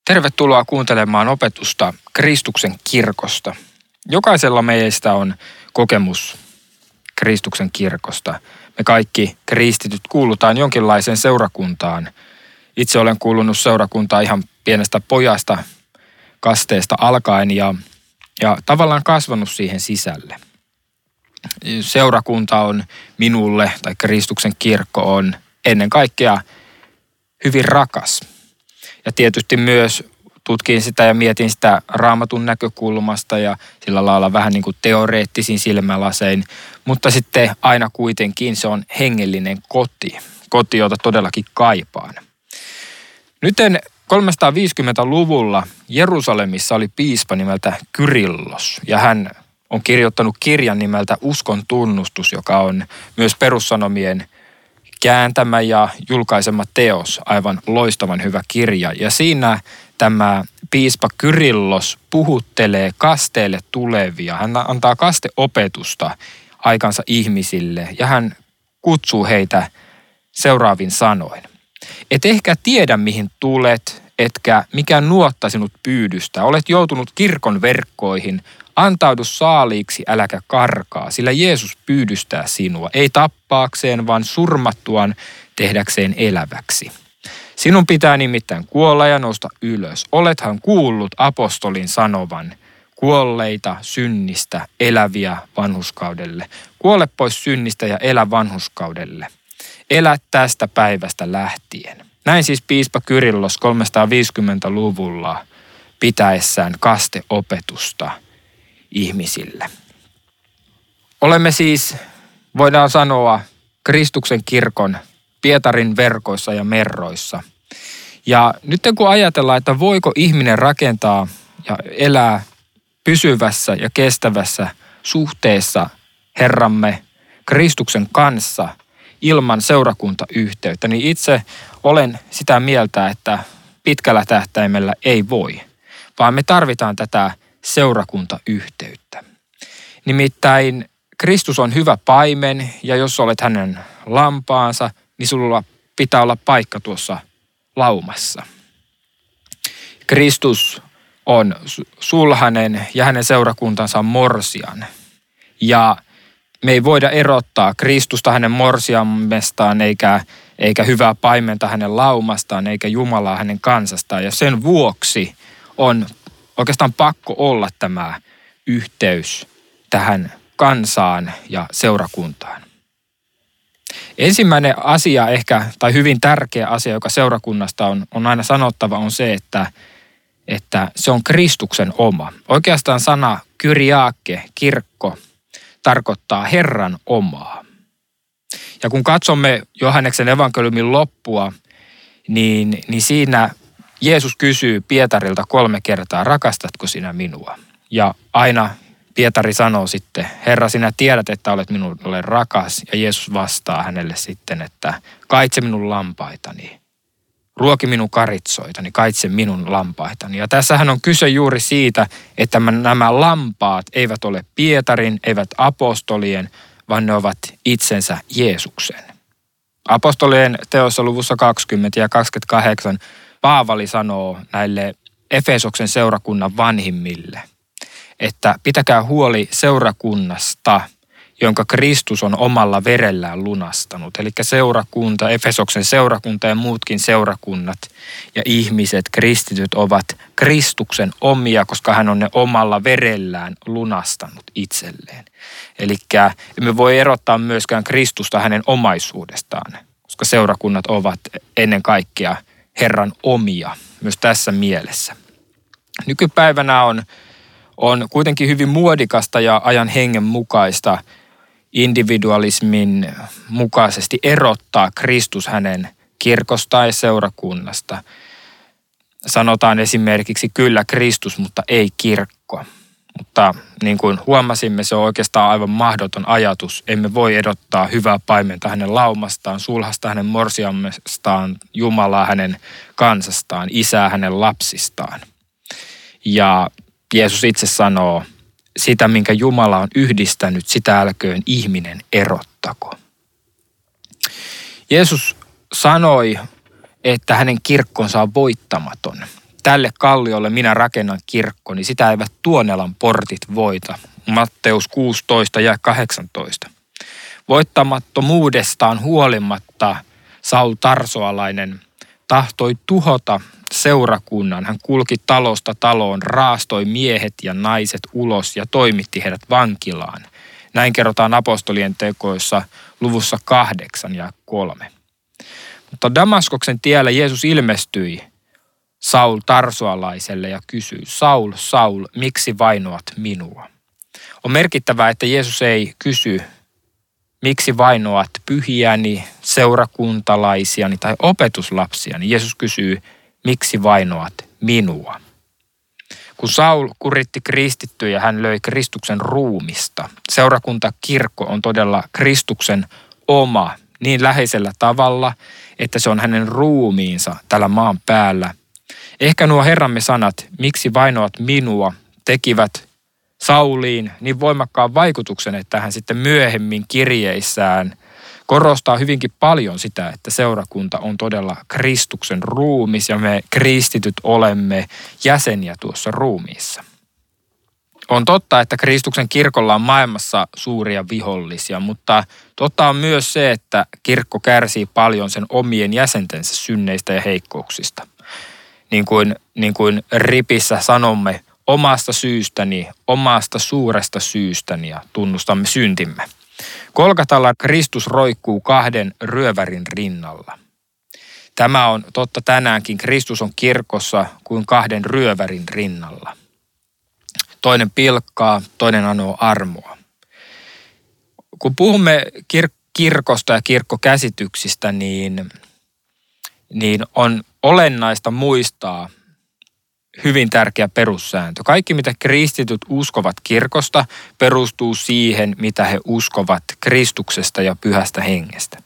Tervetuloa kuuntelemaan opetusta Kristuksen kirkosta. Jokaisella meistä on kokemus Kristuksen kirkosta. Me kaikki kristityt kuulutaan jonkinlaiseen seurakuntaan. Itse olen kuulunut seurakuntaan ihan pienestä pojasta kasteesta alkaen ja tavallaan kasvanut siihen sisälle. Seurakunta on minulle, tai Kristuksen kirkko on ennen kaikkea hyvin rakas. Ja tietysti myös tutkin sitä ja mietin sitä Raamatun näkökulmasta ja sillä lailla vähän niin kuin teoreettisin silmälasein. Mutta sitten aina kuitenkin se on hengellinen koti, jota todellakin kaipaan. Nytten 350-luvulla Jerusalemissa oli piispa nimeltä Kyrillos ja hän on kirjoittanut kirjan nimeltä Uskon tunnustus, joka on myös Perussanomien kääntämä ja julkaisema teos, aivan loistavan hyvä kirja. Ja siinä tämä piispa Kyrillos puhuttelee kasteelle tulevia. Hän antaa kasteopetusta aikansa ihmisille ja hän kutsuu heitä seuraavin sanoin. Et ehkä tiedä mihin tulet, etkä mikä nuotta sinut pyydystää. Olet joutunut kirkon verkkoihin. Antaudu saaliiksi, äläkä karkaa, sillä Jeesus pyydystää sinua, ei tappaakseen, vaan surmattuaan tehdäkseen eläväksi. Sinun pitää nimittäin kuolla ja nousta ylös. Olethan kuullut apostolin sanovan, kuolleita synnistä, eläviä vanhurskaudelle. Kuole pois synnistä ja elä vanhurskaudelle. Elä tästä päivästä lähtien. Näin siis piispa Kyrillos 350-luvulla pitäessään kasteopetusta ihmisille. Olemme siis, voidaan sanoa, Kristuksen kirkon Pietarin verkoissa ja merroissa. Ja nyt kun ajatellaan, että voiko ihminen rakentaa ja elää pysyvässä ja kestävässä suhteessa Herramme Kristuksen kanssa ilman seurakuntayhteyttä, niin itse olen sitä mieltä, että pitkällä tähtäimellä ei voi, vaan me tarvitaan tätä seurakuntayhteyttä. Nimittäin Kristus on hyvä paimen ja jos olet hänen lampaansa, niin sulla pitää olla paikka tuossa laumassa. Kristus on sulhanen ja hänen seurakuntansa on morsian. Ja me ei voida erottaa Kristusta hänen morsiammestaan eikä hyvää paimenta hänen laumastaan eikä Jumalaa hänen kansastaan. Ja sen vuoksi on oikeastaan pakko olla tämä yhteys tähän kansaan ja seurakuntaan. Ensimmäinen asia ehkä, tai hyvin tärkeä asia, joka seurakunnasta on aina sanottava, on se, että se on Kristuksen oma. Oikeastaan sana kyriake, kirkko, tarkoittaa Herran omaa. Ja kun katsomme Johanneksen evankeliumin loppua, niin siinä Jeesus kysyy Pietarilta 3 kertaa, rakastatko sinä minua? Ja aina Pietari sanoo sitten, Herra, sinä tiedät, että olet minulle rakas. Ja Jeesus vastaa hänelle sitten, että kaitse minun lampaitani, ruoki minun karitsoitani, kaitse minun lampaitani. Ja tässähän on kyse juuri siitä, että nämä lampaat eivät ole Pietarin, eivät apostolien, vaan ne ovat itsensä Jeesuksen. Apostolien teossa luvussa 20 ja 28 Paavali sanoo näille Efesoksen seurakunnan vanhimmille, että pitäkää huoli seurakunnasta, jonka Kristus on omalla verellään lunastanut. Eli seurakunta, Efesoksen seurakunta ja muutkin seurakunnat ja ihmiset, kristityt ovat Kristuksen omia, koska hän on ne omalla verellään lunastanut itselleen. Eli emme voi erottaa myöskään Kristusta hänen omaisuudestaan, koska seurakunnat ovat ennen kaikkea Herran omia, myös tässä mielessä. Nykypäivänä on kuitenkin hyvin muodikasta ja ajan hengen mukaista individualismin mukaisesti erottaa Kristus hänen kirkostaan ja seurakunnasta. Sanotaan esimerkiksi kyllä Kristus, mutta ei kirkko. Mutta niin kuin huomasimme, se on oikeastaan aivan mahdoton ajatus. Emme voi erottaa hyvää paimenta hänen laumastaan, sulhasta hänen morsiammestaan, Jumalaa hänen kansastaan, isää hänen lapsistaan. Ja Jeesus itse sanoo, sitä minkä Jumala on yhdistänyt, sitä älköön ihminen erottako. Jeesus sanoi, että hänen kirkkonsa on voittamaton. tälle kalliolle minä rakennan kirkkoni, sitä eivät Tuonelan portit voita. Matteus 16 ja 18. Voittamattomuudestaan huolimatta Saul Tarsoalainen tahtoi tuhota seurakunnan. Hän kulki talosta taloon, raastoi miehet ja naiset ulos ja toimitti heidät vankilaan. Näin kerrotaan apostolien tekoissa luvussa 8 ja 3. Mutta Damaskoksen tiellä Jeesus ilmestyi Saul Tarsoalaiselle ja kysyi, Saul, Saul, miksi vainoat minua? On merkittävää, että Jeesus ei kysy, miksi vainoat pyhiäni, seurakuntalaisiani tai opetuslapsiani. Jeesus kysyy, miksi vainoat minua? Kun Saul kuritti kristittyjä, hän löi Kristuksen ruumista. Seurakuntakirkko on todella Kristuksen oma niin läheisellä tavalla, että se on hänen ruumiinsa tällä maan päällä. Ehkä nuo Herramme sanat, miksi vainoat minua, tekivät Sauliin niin voimakkaan vaikutuksen, että hän sitten myöhemmin kirjeissään korostaa hyvinkin paljon sitä, että seurakunta on todella Kristuksen ruumis ja me kristityt olemme jäseniä tuossa ruumiissa. On totta, että Kristuksen kirkolla on maailmassa suuria vihollisia, mutta totta on myös se, että kirkko kärsii paljon sen omien jäsentensä synneistä ja heikkouksista. Niin kuin ripissä sanomme, omasta syystäni, omasta suuresta syystäni ja tunnustamme syntimme. Golgatalla Kristus roikkuu 2 ryövärin rinnalla. Tämä on totta tänäänkin. Kristus on kirkossa kuin 2 ryövärin rinnalla. Toinen pilkkaa, toinen anoo armoa. Kun puhumme kirkosta ja kirkkokäsityksistä, niin on olennaista muistaa hyvin tärkeä perussääntö. Kaikki, mitä kristityt uskovat kirkosta, perustuu siihen, mitä he uskovat Kristuksesta ja Pyhästä Hengestä.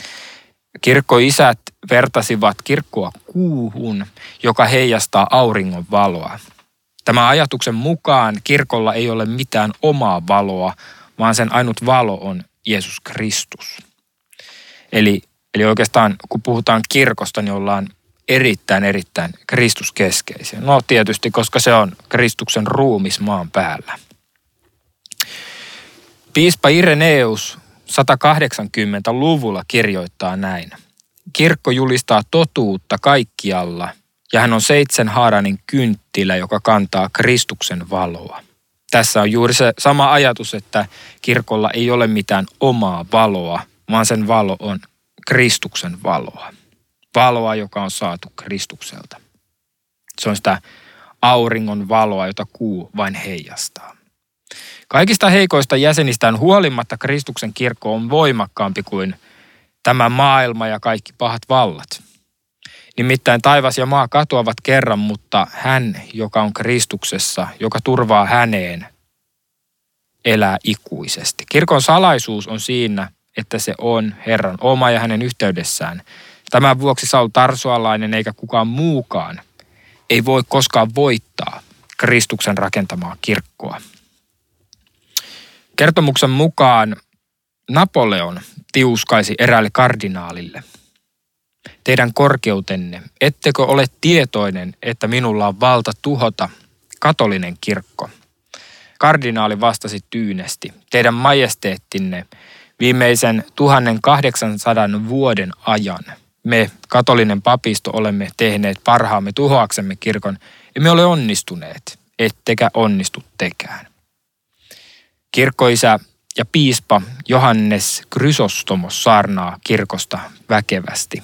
Kirkkoisät vertasivat kirkkoa kuuhun, joka heijastaa auringon valoa. Tämän ajatuksen mukaan kirkolla ei ole mitään omaa valoa, vaan sen ainut valo on Jeesus Kristus. Eli oikeastaan kun puhutaan kirkosta, niin ollaan erittäin Kristuskeskeisiä. No tietysti, koska se on Kristuksen ruumis maan päällä. Piispa Ireneus 180-luvulla kirjoittaa näin. Kirkko julistaa totuutta kaikkialla ja hän on 7-haarainen kynttilä, joka kantaa Kristuksen valoa. Tässä on juuri se sama ajatus, että kirkolla ei ole mitään omaa valoa, vaan sen valo on Kristuksen valoa. Valoa, joka on saatu Kristukselta. Se on sitä auringon valoa, jota kuu vain heijastaa. Kaikista heikoista jäsenistään huolimatta Kristuksen kirkko on voimakkaampi kuin tämä maailma ja kaikki pahat vallat. Nimittäin taivas ja maa katoavat kerran, mutta hän, joka on Kristuksessa, joka turvaa häneen, elää ikuisesti. Kirkon salaisuus on siinä, että se on Herran oma ja hänen yhteydessään. Tämän vuoksi Saul Tarsoalainen eikä kukaan muukaan ei voi koskaan voittaa Kristuksen rakentamaa kirkkoa. Kertomuksen mukaan Napoleon tiuskaisi eräälle kardinaalille. Teidän korkeutenne, ettekö ole tietoinen, että minulla on valta tuhota katolinen kirkko? Kardinaali vastasi tyynesti, teidän majesteettinne viimeisen 1800 vuoden ajan me, katolinen papisto, olemme tehneet parhaamme tuhoaksemme kirkon. Emme ole onnistuneet, ettekä onnistu tekään. Kirkkoisä ja piispa Johannes Chrysostomos saarnaa kirkosta väkevästi.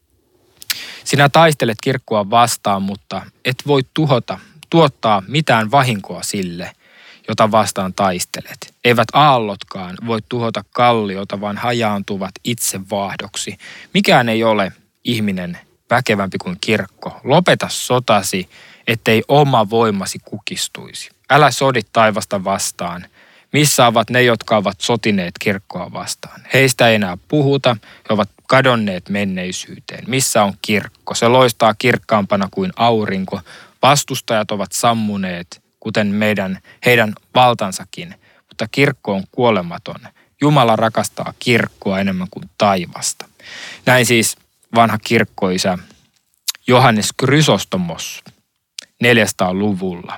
Sinä taistelet kirkkoa vastaan, mutta et voi tuottaa mitään vahinkoa sille, jota vastaan taistelet. Eivät aallotkaan voi tuhota kalliota, vaan hajaantuvat itse vaahdoksi. Mikään ei ole ihminen väkevämpi kuin kirkko. Lopeta sotasi, ettei oma voimasi kukistuisi. Älä sodi taivasta vastaan. Missä ovat ne, jotka ovat sotineet kirkkoa vastaan? Heistä ei enää puhuta, he ovat kadonneet menneisyyteen. Missä on kirkko? Se loistaa kirkkaampana kuin aurinko. Vastustajat ovat sammuneet, kuten heidän valtansakin, mutta kirkko on kuolematon. Jumala rakastaa kirkkoa enemmän kuin taivasta. Näin siis vanha kirkkoisä Johannes Chrysostomos 400-luvulla.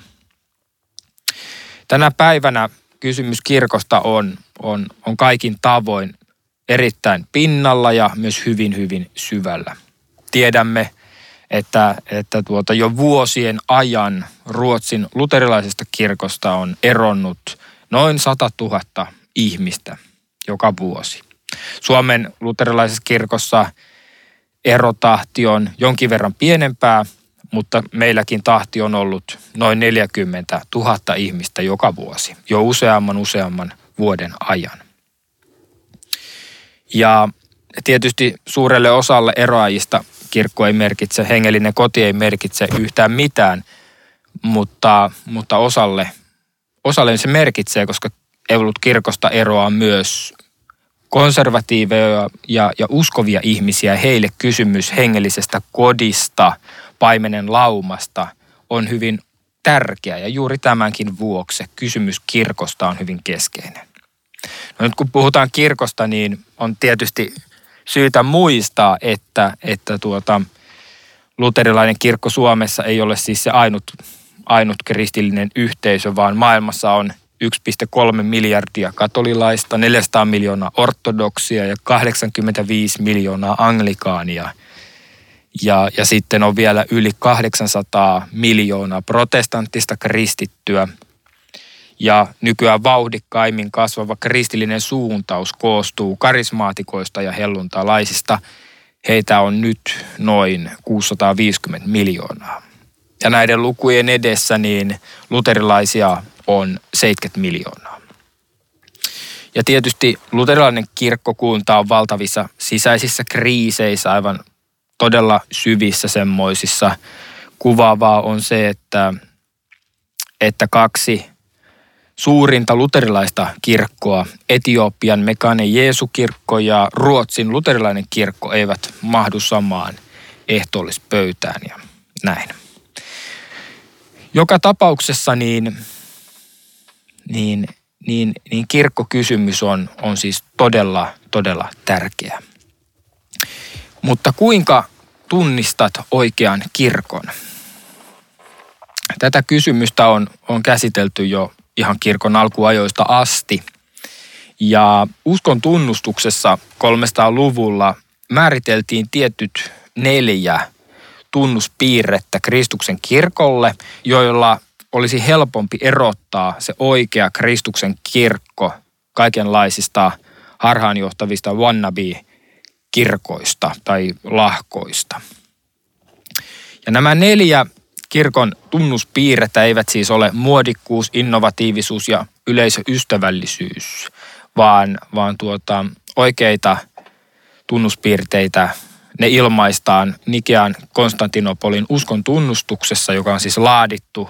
Tänä päivänä kysymys kirkosta on kaikin tavoin erittäin pinnalla ja myös hyvin, hyvin syvällä. Tiedämme, että jo vuosien ajan Ruotsin luterilaisesta kirkosta on eronnut noin 100 000 ihmistä joka vuosi. Suomen luterilaisessa kirkossa erotahti on jonkin verran pienempää, mutta meilläkin tahti on ollut noin 40 000 ihmistä joka vuosi, jo useamman vuoden ajan. Ja tietysti suurelle osalle eroajista kirkko ei merkitse, hengellinen koti ei merkitse yhtään mitään, mutta osalle se merkitsee, koska kirkosta eroaa myös konservatiiveja ja uskovia ihmisiä. Heille kysymys hengellisestä kodista, paimenen laumasta on hyvin tärkeä ja juuri tämänkin vuoksi kysymys kirkosta on hyvin keskeinen. No nyt kun puhutaan kirkosta, niin on tietysti syytä muistaa, että luterilainen kirkko Suomessa ei ole siis se ainut kristillinen yhteisö, vaan maailmassa on 1,3 miljardia katolilaista, 400 miljoonaa ortodoksia ja 85 miljoonaa anglikaania. Ja sitten on vielä yli 800 miljoonaa protestanttista kristittyä. Ja nykyään vauhdikkaimmin kasvava kristillinen suuntaus koostuu karismaatikoista ja helluntalaisista. Heitä on nyt noin 650 miljoonaa. Ja näiden lukujen edessä niin luterilaisia on 70 miljoonaa. Ja tietysti luterilainen kirkkokunta on valtavissa sisäisissä kriiseissä, aivan todella syvissä semmoisissa. Kuvaavaa on se, että kaksi suurinta luterilaista kirkkoa, Etiopian Mekane Jeesu-kirkko ja Ruotsin luterilainen kirkko, eivät mahdu samaan ehtoollispöytään ja näin. Joka tapauksessa niin kirkkokysymys on siis todella tärkeä. Mutta kuinka tunnistat oikean kirkon? Tätä kysymystä on käsitelty jo ihan kirkon alkuajoista asti. Ja uskon tunnustuksessa 300-luvulla määriteltiin tietyt 4 tunnuspiirrettä Kristuksen kirkolle, joilla olisi helpompi erottaa se oikea Kristuksen kirkko kaikenlaisista harhaanjohtavista wannabe-kirkoista tai lahkoista. Ja nämä 4 kirkon tunnuspiirrettä eivät siis ole muodikkuus, innovatiivisuus ja yleisöystävällisyys, vaan oikeita tunnuspiirteitä. Ne ilmaistaan Nikean Konstantinopolin uskon tunnustuksessa, joka on siis laadittu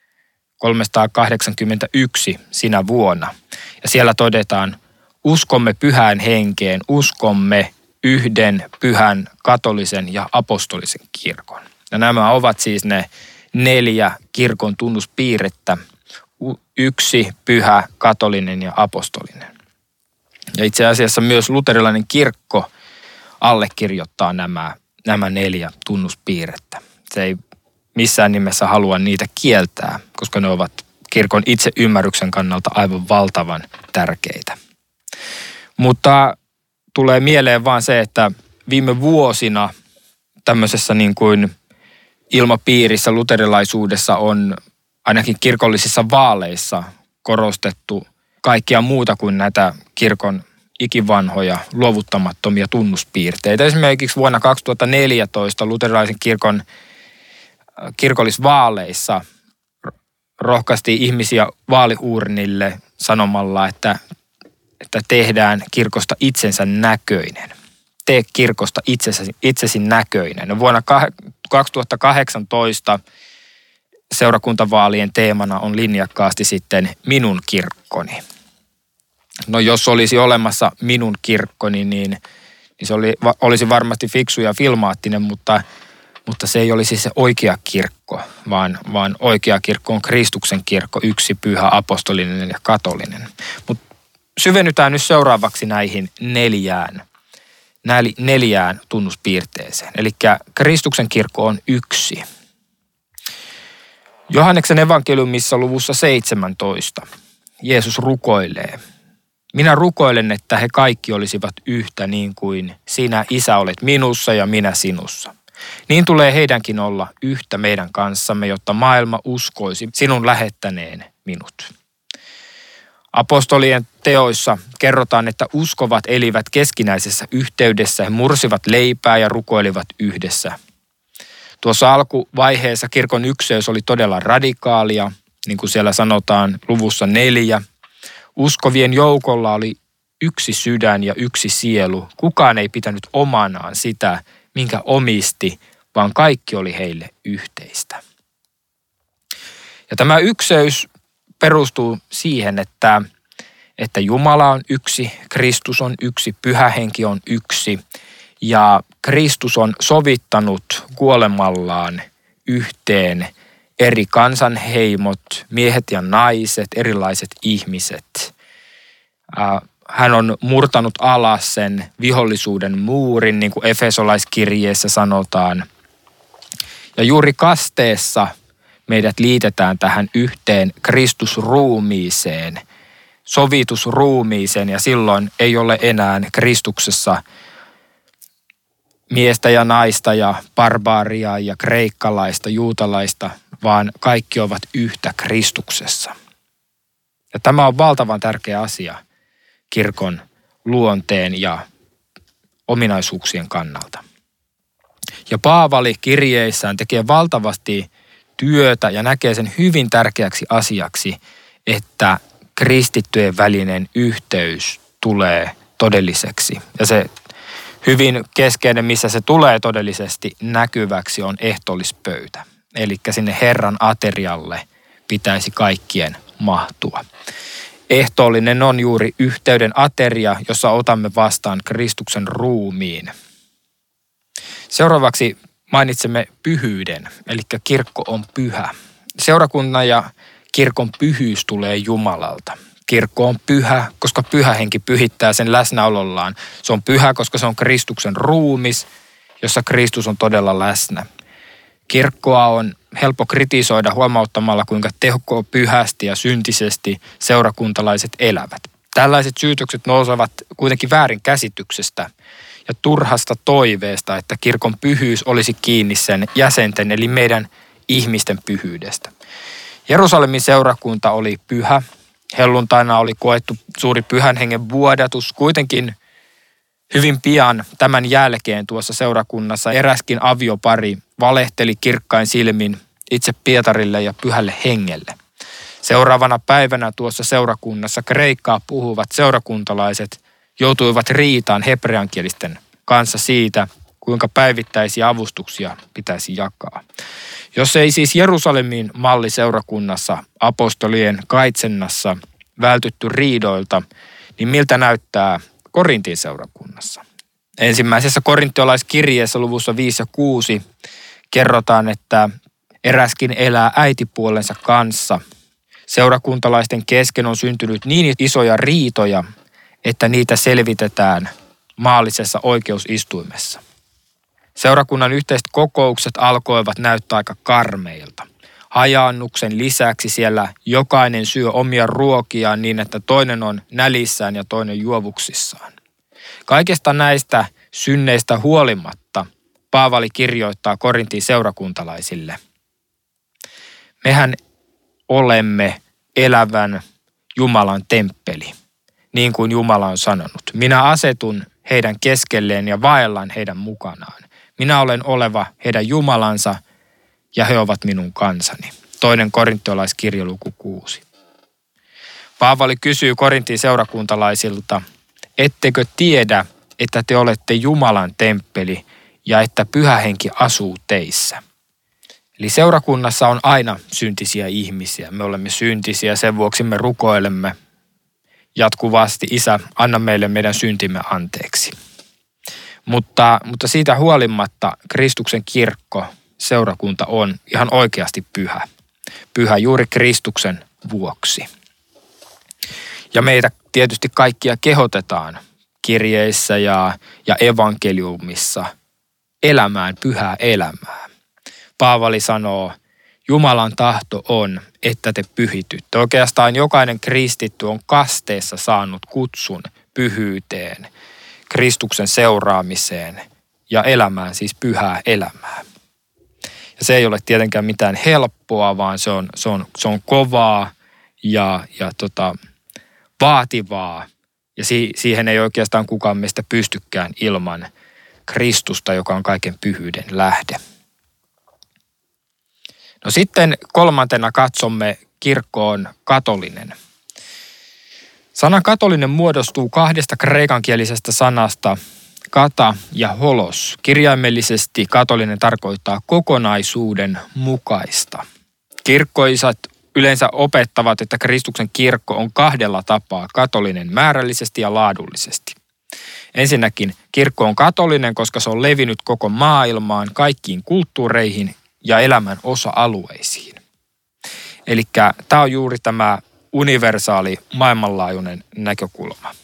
381 sinä vuonna. Ja siellä todetaan, uskomme pyhään henkeen, uskomme yhden pyhän katolisen ja apostolisen kirkon. Ja nämä ovat siis ne 4 kirkon tunnuspiirrettä, 1 pyhä, katolinen ja apostolinen. Ja itse asiassa myös luterilainen kirkko allekirjoittaa nämä 4 tunnuspiirrettä. Se ei missään nimessä halua niitä kieltää, koska ne ovat kirkon itse ymmärryksen kannalta aivan valtavan tärkeitä. Mutta tulee mieleen vaan se, että viime vuosina tämmöisessä niin kuin ilmapiirissä luterilaisuudessa on ainakin kirkollisissa vaaleissa korostettu kaikkia muuta kuin näitä kirkon ikivanhoja luovuttamattomia tunnuspiirteitä. Esimerkiksi vuonna 2014 luterilaisen kirkon kirkollisvaaleissa rohkaistiin ihmisiä vaaliuurnille sanomalla, että tehdään kirkosta itsensä näköinen. Tee kirkosta itsesi näköinen. No vuonna 2018 seurakuntavaalien teemana on linjakkaasti sitten minun kirkkoni. No jos olisi olemassa minun kirkkoni, niin se olisi varmasti fiksu ja filmaattinen, mutta se ei olisi se oikea kirkko, vaan oikea kirkko on Kristuksen kirkko, 1 pyhä, apostolinen ja katolinen. Mutta syvennytään nyt seuraavaksi näihin 4 tunnuspiirteeseen. Eli Kristuksen kirkko on 1. Johanneksen evankeliumissa luvussa 17 Jeesus rukoilee. Minä rukoilen, että he kaikki olisivat yhtä niin kuin sinä, Isä, olet minussa ja minä sinussa. Niin tulee heidänkin olla yhtä meidän kanssamme, jotta maailma uskoisi sinun lähettäneen minut. Apostolien teoissa kerrotaan, että uskovat elivät keskinäisessä yhteydessä, he mursivat leipää ja rukoilivat yhdessä. Tuossa alkuvaiheessa kirkon ykseys oli todella radikaalia, niin kuin siellä sanotaan luvussa 4. Uskovien joukolla oli yksi sydän ja yksi sielu. Kukaan ei pitänyt omanaan sitä, minkä omisti, vaan kaikki oli heille yhteistä. Ja tämä ykseys perustuu siihen, että Jumala on yksi, Kristus on yksi, Pyhä Henki on yksi ja Kristus on sovittanut kuolemallaan yhteen eri kansanheimot, miehet ja naiset, erilaiset ihmiset. Hän on murtanut alas sen vihollisuuden muurin, niin kuin Efesolaiskirjeessä sanotaan. Ja juuri kasteessa meidät liitetään tähän yhteen Kristusruumiiseen, sovitusruumiiseen, ja silloin ei ole enää Kristuksessa miestä ja naista ja barbaaria ja kreikkalaista, juutalaista, vaan kaikki ovat yhtä Kristuksessa. Ja tämä on valtavan tärkeä asia kirkon luonteen ja ominaisuuksien kannalta. Ja Paavali kirjeissään tekee valtavasti työtä ja näkee sen hyvin tärkeäksi asiaksi, että kristittyjen välinen yhteys tulee todelliseksi. Ja se hyvin keskeinen, missä se tulee todellisesti näkyväksi, on ehtoollispöytä. Eli sinne Herran aterialle pitäisi kaikkien mahtua. Ehtoollinen on juuri yhteyden ateria, jossa otamme vastaan Kristuksen ruumiin. Seuraavaksi mainitsemme pyhyyden, eli kirkko on pyhä. Seurakunnan ja kirkon pyhyys tulee Jumalalta. Kirkko on pyhä, koska Pyhä Henki pyhittää sen läsnäolollaan. Se on pyhä, koska se on Kristuksen ruumis, jossa Kristus on todella läsnä. Kirkkoa on helppo kritisoida huomauttamalla, kuinka tehokko pyhästi ja syntisesti seurakuntalaiset elävät. Tällaiset syytökset nousevat kuitenkin väärin käsityksestä ja turhasta toiveesta, että kirkon pyhyys olisi kiinni sen jäsenten eli meidän ihmisten pyhyydestä. Jerusalemin seurakunta oli pyhä. Helluntaina oli koettu suuri Pyhän Hengen vuodatus. Kuitenkin hyvin pian tämän jälkeen tuossa seurakunnassa eräskin aviopari valehteli kirkkain silmin itse Pietarille ja Pyhälle Hengelle. Seuraavana päivänä tuossa seurakunnassa kreikkaa puhuvat seurakuntalaiset joutuivat riitaan hebreankielisten kanssa siitä, kuinka päivittäisiä avustuksia pitäisi jakaa. Jos ei siis Jerusalemin malliseurakunnassa apostolien kaitsennassa vältytty riidoilta, niin miltä näyttää Korintin seurakunnassa? Ensimmäisessä korinttiolaiskirjeessä luvussa 5 ja 6 kerrotaan, että eräskin elää äitipuolensa kanssa. Seurakuntalaisten kesken on syntynyt niin isoja riitoja, että niitä selvitetään maallisessa oikeusistuimessa. Seurakunnan yhteiset kokoukset alkoivat näyttää aika karmeilta. Hajaannuksen lisäksi siellä jokainen syö omia ruokiaan niin, että toinen on nälissään ja toinen juovuksissaan. Kaikesta näistä synneistä huolimatta Paavali kirjoittaa Korintin seurakuntalaisille. Mehän olemme elävän Jumalan temppeli, niin kuin Jumala on sanonut. Minä asetun heidän keskelleen ja vaellan heidän mukanaan. Minä olen oleva heidän Jumalansa ja he ovat minun kansani. 2. korinttiolaiskirja luku 6. Paavali kysyy Korintin seurakuntalaisilta, ettekö tiedä, että te olette Jumalan temppeli ja että Pyhä Henki asuu teissä. Eli seurakunnassa on aina syntisiä ihmisiä. Me olemme syntisiä, sen vuoksi me rukoilemme jatkuvasti, Isä, anna meille meidän syntimme anteeksi. Mutta siitä huolimatta Kristuksen kirkko, seurakunta on ihan oikeasti pyhä. Pyhä juuri Kristuksen vuoksi. Ja meitä tietysti kaikkia kehotetaan kirjeissä ja evankeliumissa elämään pyhää elämää. Paavali sanoo Jumalan tahto on, että te pyhitytte. Oikeastaan jokainen kristitty on kasteessa saanut kutsun pyhyyteen, Kristuksen seuraamiseen ja elämään, siis pyhää elämää. Ja se ei ole tietenkään mitään helppoa, vaan se on kovaa ja vaativaa. Ja siihen ei oikeastaan kukaan meistä pystykään ilman Kristusta, joka on kaiken pyhyyden lähde. No sitten kolmantena katsomme kirkkoon katolinen. Sana katolinen muodostuu kahdesta kreikankielisestä sanasta kata ja holos. Kirjaimellisesti katolinen tarkoittaa kokonaisuuden mukaista. Kirkkoisat yleensä opettavat, että Kristuksen kirkko on kahdella tapaa katolinen määrällisesti ja laadullisesti. Ensinnäkin kirkko on katolinen, koska se on levinnyt koko maailmaan, kaikkiin kulttuureihin ja elämän osa-alueisiin. Eli tämä on juuri tämä universaali maailmanlaajuinen näkökulma.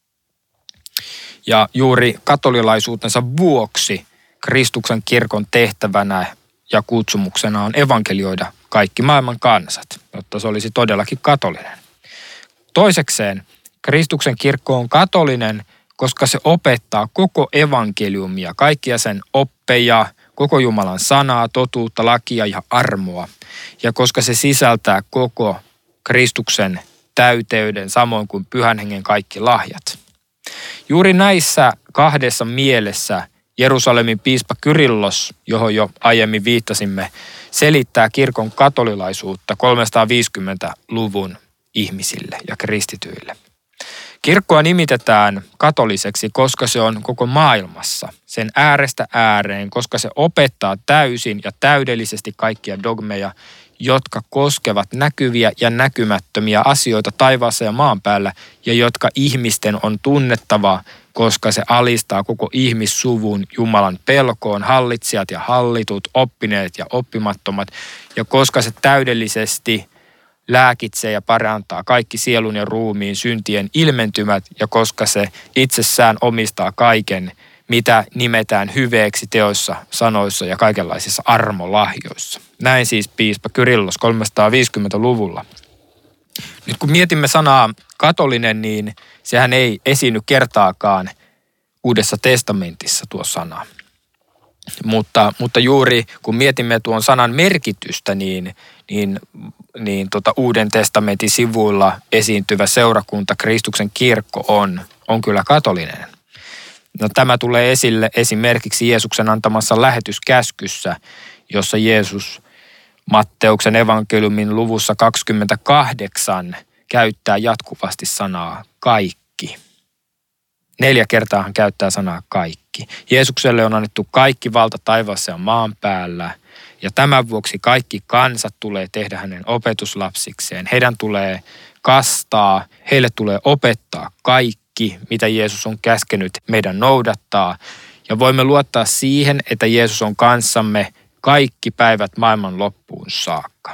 Ja juuri katolilaisuutensa vuoksi Kristuksen kirkon tehtävänä ja kutsumuksena on evankelioida kaikki maailman kansat, jotta se olisi todellakin katolinen. Toisekseen Kristuksen kirkko on katolinen, koska se opettaa koko evankeliumia, kaikkia sen oppeja, koko Jumalan sanaa, totuutta, lakia ja armoa. Ja koska se sisältää koko Kristuksen täyteyden, samoin kuin Pyhän Hengen kaikki lahjat. Juuri näissä kahdessa mielessä Jerusalemin piispa Kyrillos, johon jo aiemmin viittasimme, selittää kirkon katolilaisuutta 350-luvun ihmisille ja kristityille. Kirkkoa nimitetään katoliseksi, koska se on koko maailmassa, sen äärestä ääreen, koska se opettaa täysin ja täydellisesti kaikkia dogmeja, jotka koskevat näkyviä ja näkymättömiä asioita taivaassa ja maan päällä ja jotka ihmisten on tunnettava, koska se alistaa koko ihmissuvun Jumalan pelkoon, hallitsijat ja hallitut, oppineet ja oppimattomat, ja koska se täydellisesti lääkitsee ja parantaa kaikki sielun ja ruumiin syntien ilmentymät, ja koska se itsessään omistaa kaiken, mitä nimetään hyveeksi teoissa, sanoissa ja kaikenlaisissa armolahjoissa. Näin siis piispa Kyrillos 350-luvulla. Nyt kun mietimme sanaa katolinen, niin sehän ei esiinny kertaakaan Uudessa testamentissa tuo sana. Mutta juuri kun mietimme tuon sanan merkitystä, niin Uuden testamentin sivuilla esiintyvä seurakunta, Kristuksen kirkko on kyllä katolinen. No, tämä tulee esille esimerkiksi Jeesuksen antamassa lähetyskäskyssä, jossa Jeesus Matteuksen evankeliumin luvussa 28 käyttää jatkuvasti sanaa kaikki. 4 kertaa hän käyttää sanaa kaikki. Jeesukselle on annettu kaikki valta taivaassa ja maan päällä, ja tämän vuoksi kaikki kansat tulee tehdä hänen opetuslapsikseen. Heidän tulee kastaa, heille tulee opettaa kaikki, mitä Jeesus on käskenyt meidän noudattaa. Ja voimme luottaa siihen, että Jeesus on kanssamme kaikki päivät maailman loppuun saakka.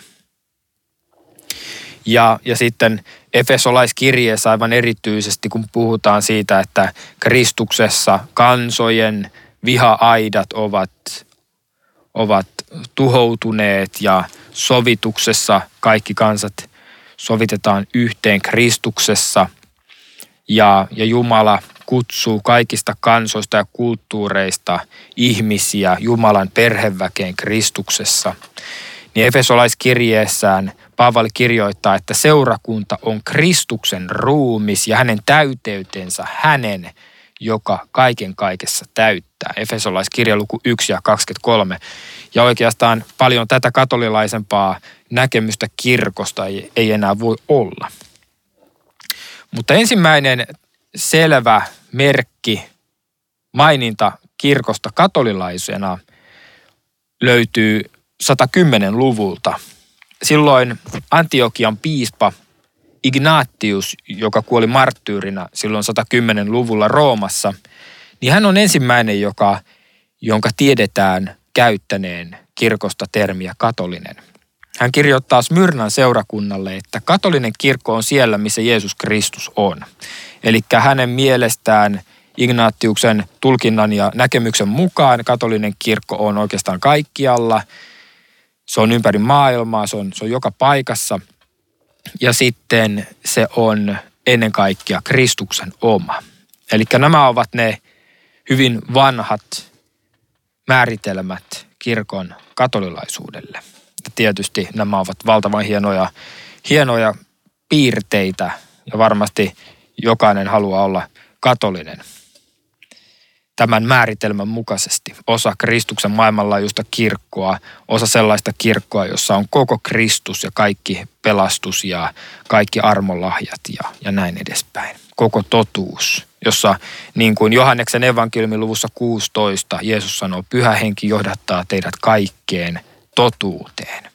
Ja sitten Efesolaiskirjeessä aivan erityisesti, kun puhutaan siitä, että Kristuksessa kansojen viha-aidat ovat tuhoutuneet ja sovituksessa kaikki kansat sovitetaan yhteen Kristuksessa ja Jumala kutsuu kaikista kansoista ja kulttuureista ihmisiä Jumalan perheväkeen Kristuksessa. Niin Efesolaiskirjeessään Paavali kirjoittaa, että seurakunta on Kristuksen ruumis ja hänen täyteytensä hänen, joka kaiken kaikessa täyttää. Efesolaiskirja luku 1 ja 23. Ja oikeastaan paljon tätä katolilaisempaa näkemystä kirkosta ei enää voi olla. Mutta ensimmäinen selvä merkki, maininta kirkosta katolilaisena löytyy 110-luvulta. Silloin Antiokian piispa Ignatius, joka kuoli marttyyrinä silloin 110-luvulla Roomassa, niin hän on ensimmäinen, jonka tiedetään käyttäneen kirkosta termiä katolinen. Hän kirjoittaa Smyrnan seurakunnalle, että katolinen kirkko on siellä, missä Jeesus Kristus on. Eli hänen mielestään Se on ympäri maailmaa, se on joka paikassa. Ja sitten se on ennen kaikkea Kristuksen oma. Eli nämä ovat ne hyvin vanhat määritelmät kirkon katolilaisuudelle. Ja tietysti nämä ovat valtavan hienoja piirteitä ja varmasti jokainen haluaa olla katolinen tämän määritelmän mukaisesti. Osa Kristuksen maailmanlaajuista kirkkoa, osa sellaista kirkkoa, jossa on koko Kristus ja kaikki pelastus ja kaikki armolahjat ja näin edespäin. Koko totuus, jossa niin kuin Johanneksen evankeliumin luvussa 16 Jeesus sanoo, Pyhä Henki johdattaa teidät kaikkeen totuuteen.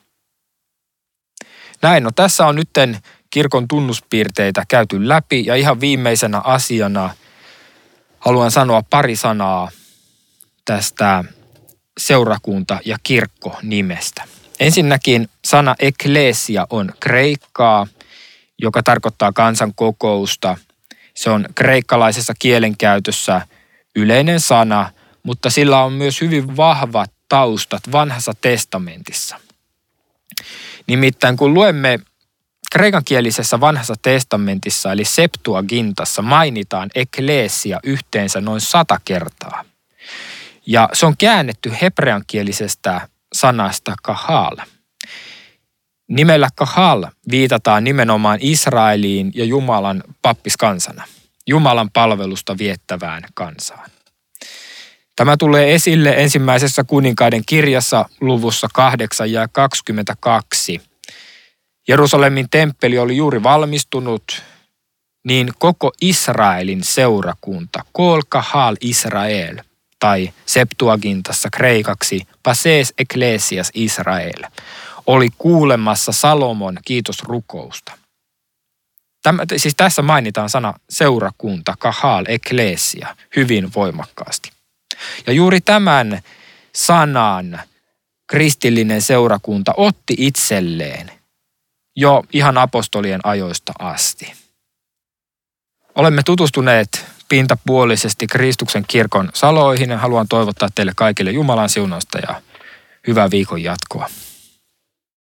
Näin, no tässä on nytten kirkon tunnuspiirteitä käyty läpi ja ihan viimeisenä asiana haluan sanoa pari sanaa tästä seurakunta- ja kirkko-nimestä. Ensinnäkin sana ekklesia on kreikkaa, joka tarkoittaa kansankokousta. Se on kreikkalaisessa kielenkäytössä yleinen sana, mutta sillä on myös hyvin vahvat taustat vanhassa testamentissa. Nimittäin kun luemme kreikankielisessä vanhassa testamentissa eli Septuagintassa mainitaan ekklesia yhteensä noin 100 kertaa. Ja se on käännetty hebreankielisestä sanasta kahal. Nimellä kahal viitataan nimenomaan Israeliin ja Jumalan pappiskansana, Jumalan palvelusta viettävään kansaan. Tämä tulee esille ensimmäisessä kuninkaiden kirjassa luvussa 8 ja 22. Jerusalemin temppeli oli juuri valmistunut, niin koko Israelin seurakunta, kol kahal Israel, tai Septuagintassa kreikaksi Pases Ecclesias Israel, oli kuulemassa Salomon kiitosrukousta. Siis tässä mainitaan sana seurakunta, kahal, ekklesia, hyvin voimakkaasti. Ja juuri tämän sanan kristillinen seurakunta otti itselleen jo ihan apostolien ajoista asti. Olemme tutustuneet pintapuolisesti Kristuksen kirkon saloihin ja haluan toivottaa teille kaikille Jumalan siunausta ja hyvää viikon jatkoa.